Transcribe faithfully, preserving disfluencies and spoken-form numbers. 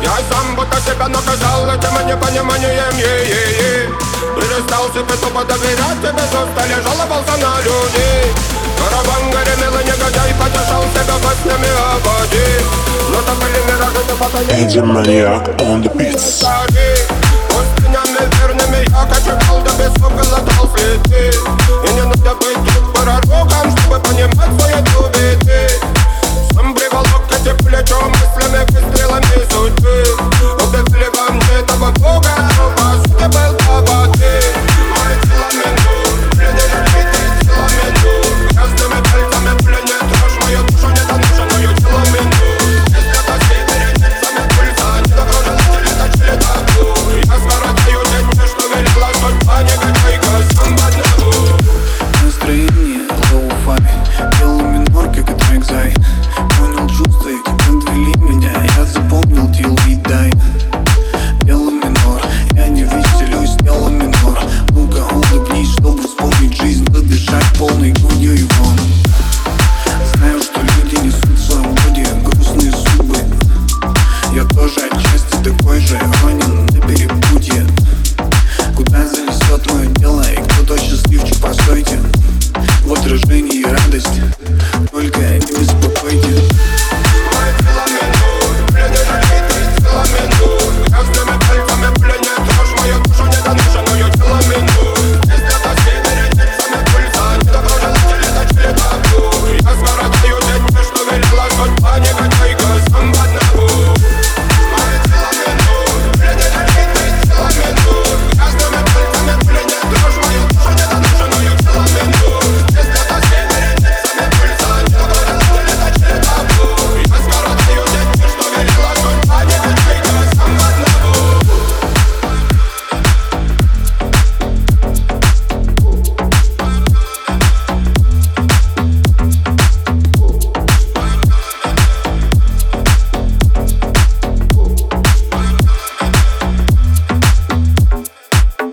Я сам будто себя наказал этим непониманием, е-е-е. Перестал себе тупо доверять, тебе устали, жаловался на людей. Караван гремел и негодяй потешал себя баснями о воде. Но то были миражи, ты потаил. Эдди Маньяк on the beats. Пустынями верными я кочевал, да без слов глотал цветы. И не надо быть тут пророком, чтобы понимать свою любовь.